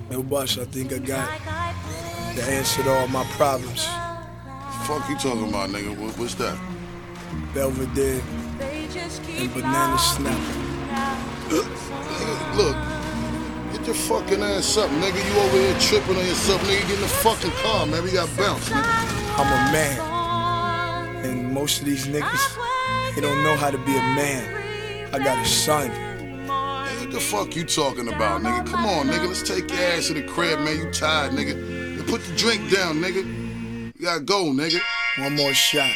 Yo, Bush, I think I got the answer to all my problems. Fuck you talking about, nigga? What's that? Belvedere and Banana Snapper. Nigga, look, get your fucking ass up, nigga. You over here tripping on yourself, nigga. Get in the fucking car, man. We got bounce, nigga. I'm a man, and most of these niggas, they don't know how to be a man. I got a son. What the fuck you talking about, nigga? Come on, nigga. Let's take your ass to the crib, man. You tired, nigga. You put the drink down, nigga. You gotta go, nigga. One more shot.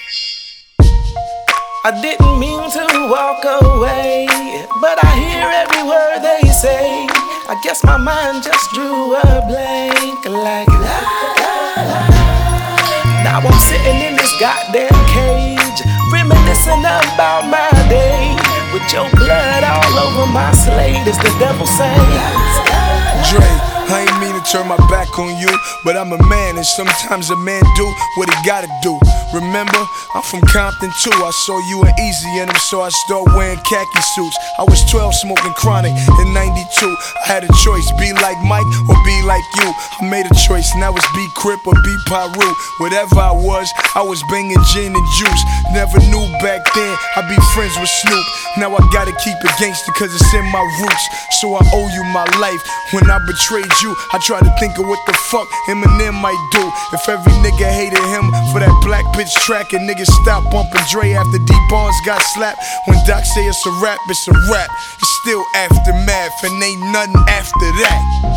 I didn't mean to walk away, but I hear every word they say. I guess my mind just drew a blank like la, la, la. Now I'm sitting in this goddamn cage, reminiscing about my day, with your blood all over my slate, as the devil sings. Dre, I ain't mean to turn my back on you, but I'm a man, and sometimes a man do what he gotta do. Remember, I'm from Compton too. I saw you and Easy in them, so I started wearing khaki suits. I was 12 smoking chronic in 92. I had a choice, be like Mike or be like you. I made a choice, now it's be Crip or be Pyru. Whatever I was banging gin and juice. Never knew back then I'd be friends with Snoop. Now I gotta keep it gangster cause it's in my roots. So I owe you my life. When I betrayed you, I try to think of what the fuck Eminem might do if every nigga hated him for that black bitch track, and niggas stop bumping Dre after D Barnes got slapped. When Doc say it's a rap, it's a rap. It's still aftermath and ain't nothing after that.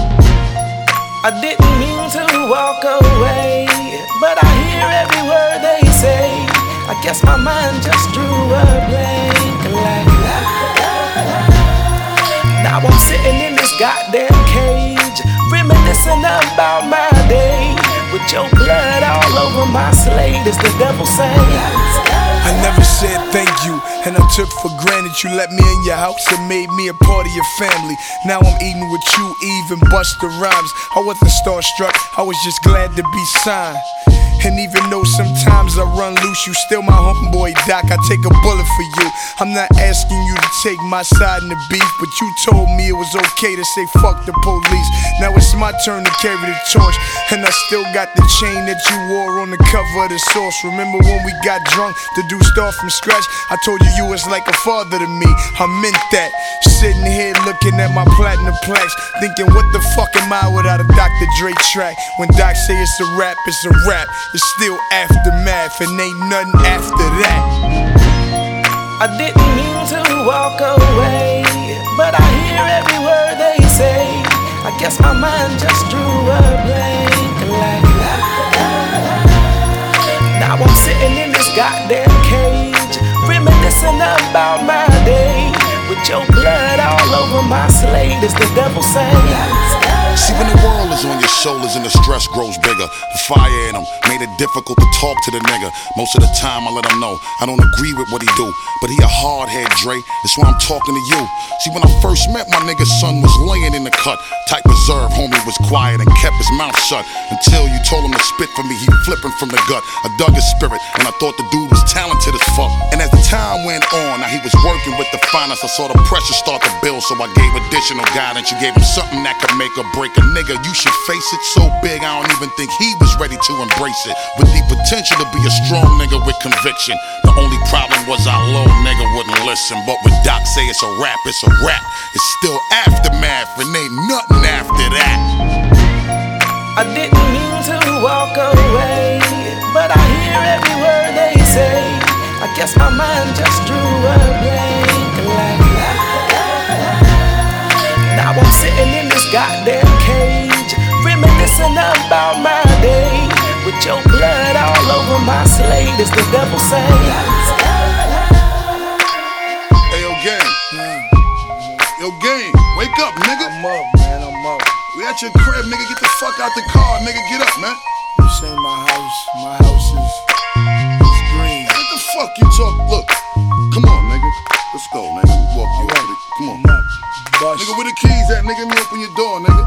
I didn't mean to walk away, but I hear every word they say. I guess my mind just drew a blank like la, la, la. Now I'm sitting in this goddamn cage, reminiscing about my day, with your blood all over my slate, as the devil sings. I never said thank you, and I took for granted you let me in your house and made me a part of your family. Now I'm eating with you, Eve and Busta Rhymes. I wasn't starstruck, I was just glad to be signed. And even though sometimes I run loose, you still my homeboy, Doc. I take a bullet for you. I'm not asking you to take my side in the beef, but you told me it was okay to say fuck the police. Now it's my turn to carry the torch, and I still got the chain that you wore on the cover of the Source. Remember when we got drunk to do stuff from scratch? I told you you was like a father to me. I meant that. Sitting here looking at my platinum plaques, thinking what the fuck am I without a Dr. Dre track? When Doc say it's a rap, it's a rap. It's still aftermath and ain't nothing after that. I didn't mean to walk away, but I hear every word they say. I guess my mind just drew a blank like la, la, la. Now I'm sitting in this goddamn cage, reminiscing about my day, with your blood all over my slate, as the devil sings. See, when the world is on your shoulders and the stress grows bigger, the fire in him made it difficult to talk to the nigga. Most of the time I let him know I don't agree with what he do, but he a hard head, Dre, that's why I'm talking to you. See, when I first met my nigga, son was laying in the cut. Type reserve, homie was quiet and kept his mouth shut. Until you told him to spit for me, he flipping from the gut. I dug his spirit, and I thought the dude was talented as fuck. And as the time went on, now he was working with the finest. I saw the pressure start to build, so I gave additional guidance. You gave him something that could make or break a nigga. You should face it, so big I don't even think he was ready to embrace it. With the potential to be a strong nigga with conviction. The only problem was our little nigga wouldn't listen. But when Doc say it's a rap, it's a rap. It's still aftermath and ain't nothing after that. I didn't mean to walk away, but I hear every word they say. I guess my mind just drew a blank like la, la, la. Now I'm sitting in this goddamn cage, reminiscing about my day, with your blood all over my slate, as the devil sings. Hey, yo, gang. Yo, gang, wake up, nigga. I'm up, man, I'm up. We at your crib, nigga. Get the fuck out the car, nigga. Get up, man. This ain't my house. My house is green. What the fuck you talk? Look, come on, nigga. Let's go, nigga. Walk you out. Come on. Bust. Nigga, where the keys at, nigga? Let me open your door, nigga.